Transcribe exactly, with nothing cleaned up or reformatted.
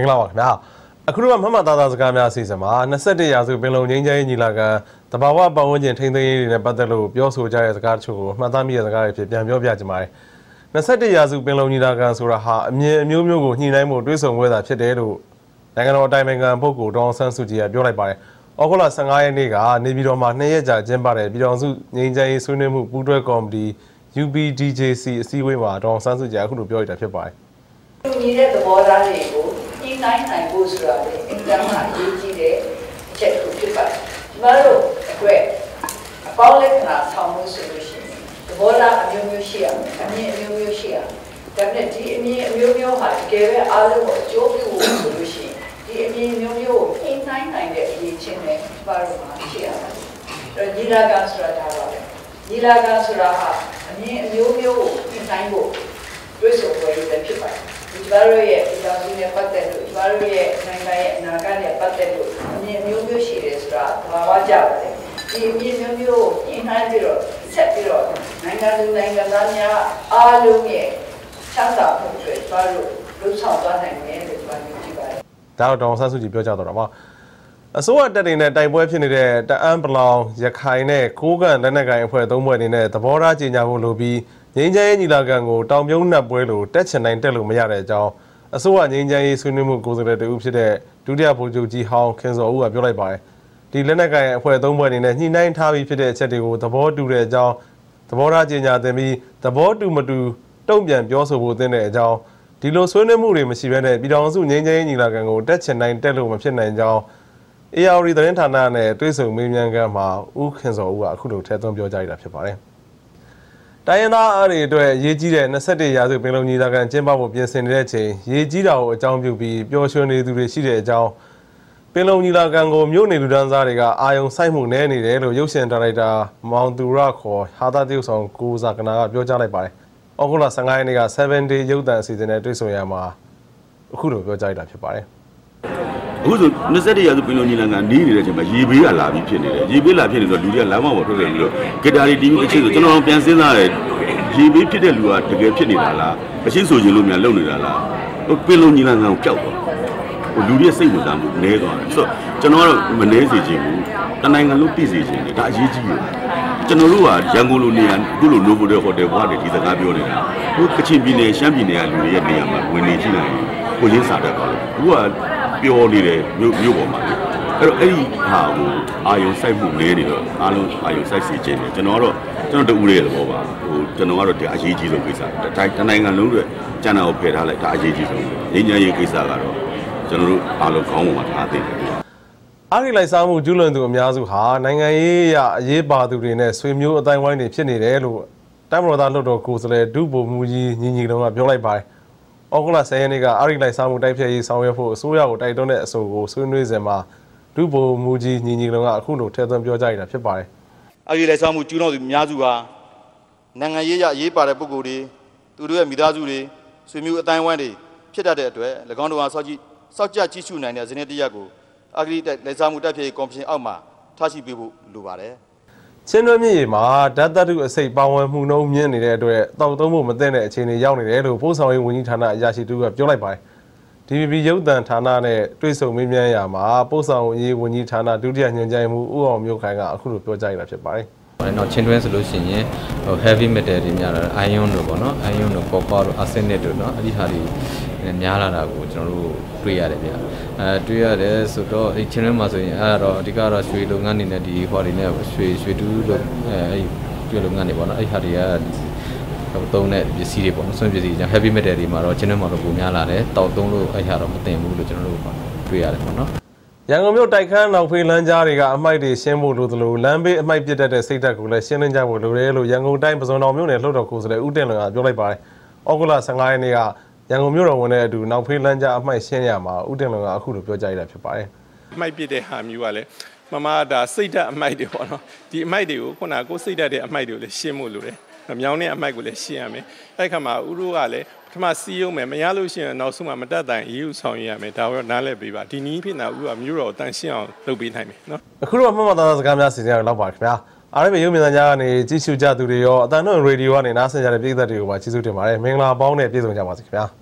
င်္ဂလာပါခင်ဗျာအခုတော့မမသားသားစကားများအစီအစဉ်မှာtwenty-oneရာစုပင်လုံငြိမ်းချမ်းရေးညီလာခံတဘာဝပတ်ဝန်းကျင်ထိန်းသိမ်းရေးတွေနဲ့ပတ်သက်လို့ပြောဆိုကြတဲ့စကားတချို့ကိုမှတ်သားမိတဲ့စကားတွေဖြစ်ပြန်ပြောပြကြပါမယ်twenty-oneရာစုပင်လုံညီလာခံဆိုတာဟာအမြင်အမျိုးမျိုးကိုညှိနှိုင်းမှုတွေးဆုံပွဲသာဖြစ်တယ်လို့နိုင်ငံတော်အတိုင်ပင်ခံပုဂ္ဂိုလ်ဒေါ်အောင်ဆန်းစုကြည်ကပြောလိုက်ပါတယ်ဩဂုတ်လfifteenရက်နေ့ကနေပြည်တော်မှာtwoရက်ကြာကျင်းပတဲ့ပြည်တော်စုငြိမ်းချမ်းရေးဆွေးနွေးမှုပူးတွဲကော်မတီ U P D J C အစည်းအဝေးမှာဒေါ်အောင်ဆန်းစုကြည်အခုလိုပြောလိုက်တာဖြစ်ပါတယ်လူကြီးတဲ့သဘောထားတွေကိုညှိနှိုင်းနိုင်ဖို့ဆိုတာလေအင်တာနက်အရေးကြီးတဲ့အချက်တစ်ခုဖြစ်ပါတယ်။ဒီမှာတော့အတွက်အပေါင်းလက္ခဏာဆောင်မှုဆိုလို့ရှိရင်သဘောထားအမျိုးမျိုးရှိရမယ်အမြင်အမျိုးမျိုးရှိရမယ်။ဒါပေမဲ့ဒီအမြင်အမျိုးမျိုးဟာတကယ်ပဲအားလုံးကိုအကျိုးပြုဖို့ဆိုလို့ရှိရင်ဒီအမြင်မျိုးမျိုးကိုညှိနှိုင်းနိုင်တဲ့အရေးချင်းနဲ့ပါတော့မှာရှိရမယ်။အဲညီလာခံဆိုတာဒါပါပဲ။ညီလာခံဆိုတာဟာအမြင်အမျိုးမျိုးကိုညှိနှိုင်းဖို့တွေးဆိုပွဲတွေဖြစ်ပါတယ်။ဒီဘာလို့ရဲ့ဒီကြောင့်ဒီနဲ့ပတ်သက်လို့ဒီဘာလို့ရဲ့နိုင်ငံရဲ့အနာဂတ်နဲ့ပတ်သက်လို့အမြင်မျိုးမျိုးရှိတယ်ဆိုတာဘာဝကြပါတယ်ဒီအမြင်မျိုးမျိုးကိုညှိနှိုင်းပြီးတော့ဆက်ပြီးတော့နိုင်ငံသူနိုင်ငံသားများအားလုံးရဲ့ချမ်းသာမှုတွေဘာလို့လှုပ်ဆောင်သွားနိုင်မယ်လို့ပြောနေကြပါတယ်ဒါတော့ဒေါ်အောင်ဆန်းစုကြည်ပြောကြတော့တာပါအစိုးရတပ်တွေနဲ့တိုက်ပွဲဖြစ်နေတဲ့တအန်းပလောင်ရခိုင်နဲ့ကိုးကန့်လက်နက်ကိုင်အဖွဲ့သုံးဖွဲ့အနေနဲ့သဘောထားကြေညာဖို့လိုပြီးငြိမ်းချမ်းရေးညီလာခံကိုတောင်ပြုံးနှက်ပွဲလို့တက်ချင်တိုင်းတက်လို့မရတဲ့အကြောင်းအစိုးရငြိမ်းချမ်းရေးဆွေးနွေးမှုကိုယ်စားလှယ်တဦးဖြစ်တဲ့ဒုတိယဗိုလ်ချုပ်ကြီးဟောင်းခင်စောဦးကပြောလိုက်ပါတယ်ဒီလက်နက်ကိုင်အဖွဲ့သုံးဖွဲ့အနေနဲ့ညှိနှိုင်းထားပြီးဖြစ်တဲ့အချက်တွေကိုသဘောတူတဲ့အကြောင်းသဘောထားကြေညာသင်ပြီးသဘောတူမတူတုံ့ပြန်ပြောဆိုဖို့သင့်တဲ့အကြောင်းဒီလိုဆွေးနွေးမှုတွေမရှိဘဲနဲ့ပြည်ထောင်စုငြိမ်းချမ်းရေးညီလာခံကိုတက်ချင်တိုင်းတက်လို့မဖြစ်နိုင်ကြောင်းA R D သတင်းဌာနနဲ့တွဲဆုံမေးမြန်းခန်းမှာဦးခင်စောဦးကအခုလိုထည့်သွင်းပြောကြားရတာဖြစ်ပါတယ်တိုင်းရင်းသားအားတွေအတွက်ရေးကြီးတဲ့twenty-oneရာစုပင်လုံညီလာခံကျင်းပဖို့ပြင်ဆင်နေတဲ့အချိန်ရေးကြီးတာကိုအကြောင်းပြုပြီးပျော်ရွှင်နေသူတွေရှိတဲ့အကြောင်းပင်လုံညီလာခံကိုမြို့နေလူဒန်းစားတွေကအာယုံစိုက်မှုနဲနေတယ်လို့ရုပ်ရှင်ဒါရိုက်တာမောင်သူရခေါ်ဟာသာတရုပ်ဆောင်ကိုဇာကနာကပြောကြားလိုက်ပါတယ်။ဩဂုတ်လfifteenရက်နေ့ကseven day ရုပ်သံအစီအစဉ်နဲ့တွေ့ဆုံရမှာအခုလိုပြောကြားလိုက်တာဖြစ်ပါတယ်။အခုဆိုtwenty-oneရာစုပင်လုံညီလာခံနီးနေတဲ့အချိန်မှာရေဘေးကလာပြီးဖြစ်နေတယ်ရေဘေးလာဖြစ်နေတော့လူတွေကလမ်းမပေါ်ထွက်ပြီးတော့ဂီတာတွေတီးပြီးအချင်းဆိုကျွန်တော်ပြန်စဉ်းစားတယ်ရေဘေးဖြစ်တဲ့လူကတကယ်ဖြစ်နေတာလားအချင်းဆိုရင်လို့များလုံနေတာလားဟိုပင်လုံညီလာခံကိုကြောက်တော့ဟိုလူတွေစိတ်ဝင်စားမှုနည်းသွားတယ်ဆိုတော့ကျွန်တော်ကတော့မနည်းစေချင်ဘူးတနိုင်ငံလုံးပြည်စီချင်တယ်ဒါအရေးကြီးတယ်ကျွန်တော်တို့ကရန်ကုန်လိုနေရာအခုလိုနိုဗိုတယ်ဟိုတယ်ဘွားတွေဒီစကားပြောနေတာဟိုကချင်ပြည်နယ်ရှမ်းပြည်နယ်ကလူတွေရဲ့နေရာမှာဝင်နေကြည့်နိုင်ကိုရင်းစားတတ်ပါလို့အခုကပြောနေတယ်မြို့မြို့ပေါ်မှာလေအဲ့တော့အဲ့ဒီဟာကိုအာယုံစိုက်မှုနေနေတော့အားလုံးအာယုံစိုက်စီခြင်းတယ်ကျွန်တော်ကတော့ကျွန်တော်တူရဲသဘောပါဟိုကျွန်တော်ကတော့ဒါအရေးကြီးဆုံးကိစ္စတိုင်းတိုင်းနိုင်ငံလုံးတွေကျန်တာကိုဖယ်ထားလိုက်ဒါအရေးကြီးဆုံးငြိမ်းချမ်းရေးကိစ္စကတော့ကျွန်တော်တို့အားလုံးခေါင်းပေါ်မှာထားသိတယ်အာရီလိုက်စားမှုကျူးလွန်သူအများစုဟာနိုင်ငံရေးအရအရေးပါသူတွေနဲ့ဆွေမျိုးအတိုင်းဝိုင်းတွေဖြစ်နေတယ်လို့တိုင်းမတော်သားလွှတ်တော်ကိုယ်စားလှယ်ဒုဗိုလ်မှူးကြီးညီညီလုံးကပြောလိုက်ပါတယ်ဩဂုတ်လtenရက်နေ့ကအာရီလိုက်စားမှုတိုက်ဖြတ်ရေးဆောင်ရွက်ဖို့အစိုးရကိုတိုက်တွန်းတဲ့အဆိုကိုဆွေးနွေးစဉ်မှာဒုဗိုလ်မှူးကြီးညီညီလုံးကအခုလိုထည့်သွင်းပြောကြားရတာဖြစ်ပါတယ်အာရီလိုက်စားမှုကျူးလွန်သူအများစုဟာနိုင်ငံရေးအရအရေးပါတဲ့ပုဂ္ဂိုလ်တွေသူတို့ရဲ့မိသားစုတွေဆွေမျိုးအတိုင်းဝိုင်းတွေဖြစ်တတ်တဲ့အတွက်၎င်းတို့ဟာစောက်ကြည့်စောက်ကြကြည့်ရှုနိုင်တဲ့ဇနီးတရက်ကိုအာရီလိုက်စားမှုတိုက်ဖြတ်ရေးကော်မရှင်အောက်မှာထားရှိပေးဖို့လိုပါတယ်ချင်းတွင်းမြစ်ရေမှာဓာတ်သတ္တုအစိတ်ပါဝင်မှုနှုန်းမြင့်နေတဲ့အတွက်တောက်သုံးဖို့မသင့်တဲ့အခြေအနေရောက်နေတယ်လို့ပို့ဆောင်ရေးဝန်ကြီးဌာနအရာရှိတူကပြောလိုက်ပါတယ်။ D V B ရုပ်သံဌာနနဲ့တွေ့ဆုံမေးမြန်းရာမှာပို့ဆောင်ရေးဝန်ကြီးဌာနဒုတိယညွှန်ကြားရေးမှူးဦးအောင်မျိုးခိုင်ကအခုလိုပြောကြားရတာဖြစ်ပါတယ်။အဲ့တော့ချင်းတွင်းဆိုလို့ရှိရင်ဟို heavy metal တွေများလာ iron တို့ပေါ့နော် iron တို့ copper တို့ arsenic တို့เนาะအဲ့ဒီဟာတွေများလာတာကိုကျွန်တော်တို့တွေ့ရတယ်ဗျ။အဲတွေ့ရတယ်ဆိုတော့အဲ့ချင်းတွင်းမှာဆိုရင်အဲ့တော့အဓိကတော့ရွှေလုပ်ငန်းတွေနဲ့ဒီဟော်တွေနဲ့ရွှေရွှေတူးလို့အဲအဲ့ကျွေးလုပ်ငန်းတွေပေါ့နော်အဲ့ဟာတွေကသုံးတဲ့ပစ္စည်းတွေပေါ့နော်ဆွမ်းပစ္စည်းကြောင့် heavy metal တွေမှာတော့ချင်းတွင်းမှာတော့ပုံများလာတယ်တောက်သုံးလို့အဲ့ဟာတော့မတင်ဘူးလို့ကျွန်တော်တို့တွေ့ရတယ်ပေါ့နော်ရန်ကုန်မြို့တိုက်ခန်းနောက်ဖေးလမ်းကြားတွေကအမိုက်တွေရှင်းဖို့လိုသလိုလမ်းဘေးအမိုက်ပစ်တတ်တဲ့စိတ်ဓာတ်ကိုလည်းရှင်းလင်းကြဖို့လိုတယ်လို့ရန်ကုန်တိုင်းပဇွန်တော်မြို့နယ်လှုပ်တော်ကိုယ်စားလှယ်ဦးတင်လွင်ကပြောလိုက်ပါတယ်။ဩဂုတ်လfifteenရက်နေ့ကရန်ကုန်မြို့တော်ဝန်နဲ့အတူနောက်ဖေးလမ်းကြားအမိုက်ရှင်းရမှာဦးတင်လွင်ကအခုလိုပြောကြားရတာဖြစ်ပါတယ်။အမိုက်ပစ်တဲ့ဟာမျိုးကလည်းမမဒါစိတ်ဓာတ်အမိုက်တွေပေါ့နော်။ဒီအမိုက်တွေကိုခုနကကိုစိတ်ဓာတ်တဲ့အမိုက်တွေကိုလည်းရှင်းဖို့လိုတယ်။မြောင်းတဲ့အမိုက်ကိုလည်းရှင်းရမယ်။အဲ့ခါမှာဥရောကလည်းပထမစီးရုံးမယ်မရလို့ရှိရင်နောက်ဆုံးမှမတက်တိုင်ရေးဥဆောင်ရမယ်ဒါတော့နားလည်ပေးပါဒီနည်းဖြစ်တာဥရောမျိုးတော်တန်ရှင်းအောင်လုပ်ပေးနိုင်မယ်နော်အခုတော့မှတ်မှတ်သားသားစကားများစီစဉ်ရတော့ပါခင်ဗျာအားရမယ့်ရုပ်မြင်သံကြားကနေကြည့်ရှုကြသူတွေရောအတန်နှုတ်ရေဒီယိုကနေနားဆင်ကြတဲ့ပြည်သက်တွေကိုပါကျေးဇူးတင်ပါတယ်မင်္ဂလာပေါင်းနဲ့ပြည့်စုံကြပါစေခင်ဗျာ